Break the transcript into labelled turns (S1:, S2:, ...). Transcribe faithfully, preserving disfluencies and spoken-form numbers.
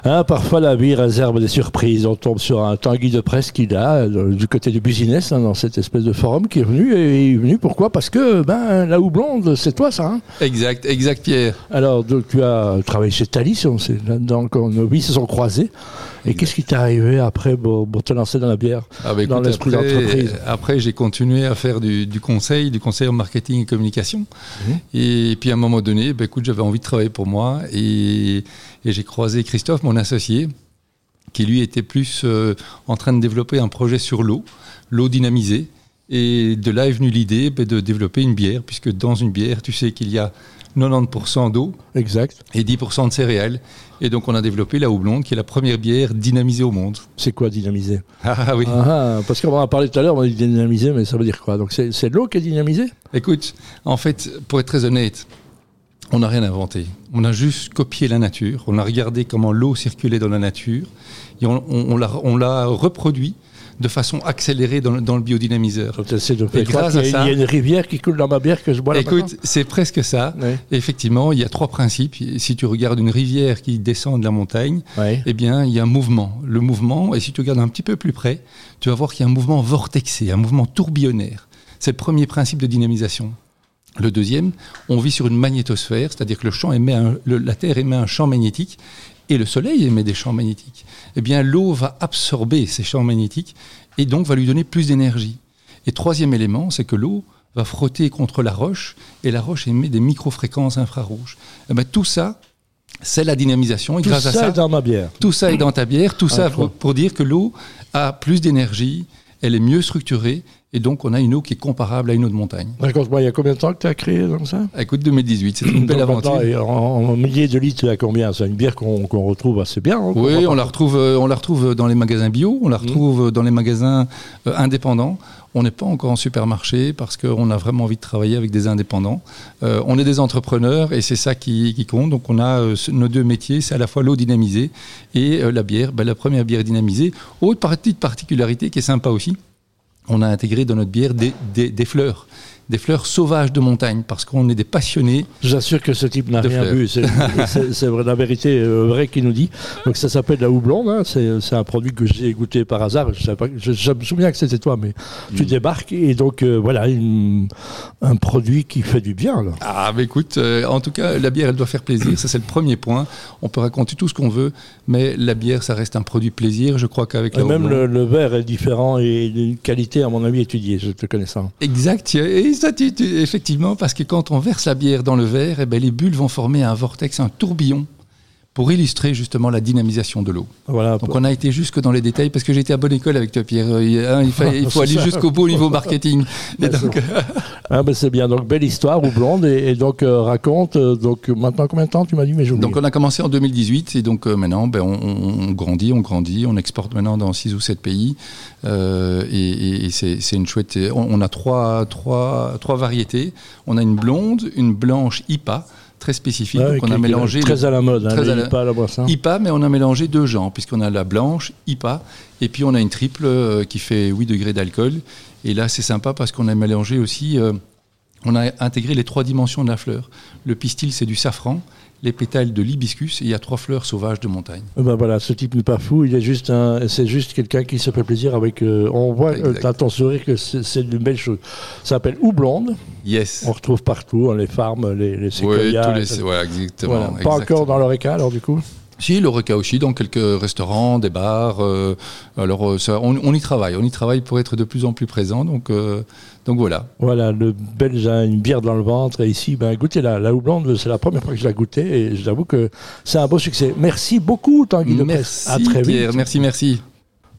S1: Hein, parfois, la vie réserve des surprises. On tombe sur un Tanguy de Presse qui là, du côté du Business, hein, dans cette espèce de forum qui est venu. Et il est venu pourquoi ? Parce que ben, la houblonde, c'est toi, ça. Hein,
S2: exact, exact, Pierre.
S1: Alors, donc, tu as travaillé chez Thalys, on sait, là-dedans, quand nos vies se sont croisées. Et exact. Qu'est-ce qui t'est arrivé après pour, pour te lancer dans la bière,
S2: ah bah,
S1: dans écoute, l'esprit
S2: après,
S1: d'entreprise ?
S2: Après, j'ai continué à faire du, du conseil, du conseil en marketing et communication. Mmh. Et puis, à un moment donné, bah, écoute, j'avais envie de travailler pour moi. Et, et j'ai croisé Christophe, mon associé, qui lui était plus euh, en train de développer un projet sur l'eau, l'eau dynamisée. Et de là est venue l'idée bah, de développer une bière, puisque dans une bière, tu sais qu'il y a quatre-vingt-dix pour cent d'eau
S1: exact.
S2: Et dix pour cent de céréales. Et donc, on a développé la houblonde, qui est la première bière dynamisée au monde.
S1: C'est quoi dynamisée ?
S2: Ah oui.
S1: Ah, parce qu'on en a parlé tout à l'heure, on a dit dynamisée, mais ça veut dire quoi ? Donc, c'est, c'est l'eau qui est dynamisée ?
S2: Écoute, en fait, pour être très honnête, on n'a rien inventé. On a juste copié la nature. On a regardé comment l'eau circulait dans la nature. Et on, on, on, l'a, on l'a reproduit de façon accélérée dans le, dans le biodynamiseur.
S1: Et grâce à ça, il y a une rivière qui coule dans ma bière que je bois là.
S2: Écoute, c'est presque ça. Oui. Effectivement, il y a trois principes. Si tu regardes une rivière qui descend de la montagne, oui. eh bien, il y a un mouvement. Le mouvement, et si tu regardes un petit peu plus près, tu vas voir qu'il y a un mouvement vortexé, un mouvement tourbillonnaire. C'est le premier principe de dynamisation. Le deuxième, on vit sur une magnétosphère, c'est-à-dire que le champ émet un, le, la Terre émet un champ magnétique et le Soleil émet des champs magnétiques. Eh bien, l'eau va absorber ces champs magnétiques et donc va lui donner plus d'énergie. Et troisième élément, c'est que l'eau va frotter contre la roche et la roche émet des microfréquences infrarouges. Eh bien, tout ça, c'est la dynamisation. Et
S1: tout
S2: grâce
S1: ça
S2: à ça,
S1: est dans ma bière.
S2: Tout ça est dans ta bière. Tout ça pour, pour dire que l'eau a plus d'énergie, elle est mieux structurée. Et donc, on a une eau qui est comparable à une eau de montagne.
S1: Raconte-moi, il y a combien de temps que tu as créé comme ça ?
S2: Écoute, deux mille dix-huit, c'est une belle aventure.
S1: En, en milliers de litres, tu as combien ? C'est une bière qu'on, qu'on retrouve assez bien. Hein,
S2: oui, on la, retrouve, on la retrouve dans les magasins bio, on la retrouve mmh. dans les magasins euh, indépendants. On n'est pas encore en supermarché parce qu'on a vraiment envie de travailler avec des indépendants. Euh, on est des entrepreneurs et c'est ça qui, qui compte. Donc, on a euh, nos deux métiers, c'est à la fois l'eau dynamisée et euh, la bière. Ben, la première bière dynamisée. Autre petite particularité qui est sympa aussi, on a intégré dans notre bière des, des, des fleurs, des fleurs sauvages de montagne, parce qu'on est des passionnés.
S1: J'assure que ce type n'a rien vu, c'est, c'est, c'est la vérité euh, vraie qu'il nous dit. Donc ça s'appelle la houblonde, hein. c'est, c'est un produit que j'ai goûté par hasard, je, savais pas, je, je me souviens que c'était toi, mais mmh. tu débarques, et donc euh, voilà, une, un produit qui fait du bien. Là.
S2: Ah, mais écoute, euh, en tout cas, la bière, elle doit faire plaisir, ça c'est le premier point. On peut raconter tout ce qu'on veut, mais la bière, ça reste un produit plaisir, je crois qu'avec la
S1: même
S2: houblonde...
S1: le, le verre est différent et d'une qualité, à mon avis, étudiée, je te connais ça.
S2: Exact, et ça, tu, tu, effectivement, parce que quand on verse la bière dans le verre, eh ben, les bulles vont former un vortex, un tourbillon, pour illustrer justement la dynamisation de l'eau.
S1: Voilà.
S2: Donc on a été jusque dans les détails, parce que j'étais à bonne école avec toi, Pierre. Il, il, fa- il faut aller jusqu'au bout au niveau marketing. Et donc...
S1: ah ben c'est bien, donc belle histoire, houblonde, et, et donc euh, raconte, euh, donc maintenant combien de temps tu m'as dit, mais j'ai oublié.
S2: Donc on a commencé en deux mille dix-huit, et donc euh, maintenant ben, on, on grandit, on grandit, on exporte maintenant dans six ou sept pays, euh, et, et, et c'est, c'est une chouette... On, on a trois, trois, trois variétés, on a une blonde, une blanche I P A, très spécifique,
S1: ouais,
S2: donc on a mélangé...
S1: Très le, à la mode, hein,
S2: très à la,
S1: I P A, la boisson.
S2: I P A, mais on a mélangé deux genres, puisqu'on a la blanche, I P A, et puis on a une triple euh, qui fait huit degrés d'alcool, et là c'est sympa parce qu'on a mélangé aussi, euh, on a intégré les trois dimensions de la fleur. Le pistil, c'est du safran, les pétales de l'hibiscus, et il y a trois fleurs sauvages de montagne.
S1: Ben voilà, ce type n'est pas fou, il est juste un, c'est juste quelqu'un qui se fait plaisir avec... Euh, on voit euh, dans ton sourire que c'est, c'est une belle chose. Ça s'appelle houblonde.
S2: Yes.
S1: On retrouve partout, hein, les farms, les, les séquoias.
S2: Oui, tous les, ouais, exactement,
S1: voilà.
S2: exactement.
S1: Pas encore dans l'Oreca, alors du coup ?
S2: Si, l'Oreca aussi, dans quelques restaurants, des bars. Euh, alors, ça, on, on y travaille. On y travaille pour être de plus en plus présent. Donc, euh, donc voilà.
S1: Voilà, le Belge a une bière dans le ventre. Et ici, ben, goûtez la, la houblonde, c'est la première fois que je l'ai goûtée. Et j'avoue que c'est un beau succès. Merci beaucoup, Tanguy de Presse.
S2: Merci, à très vite. Pierre, merci, merci.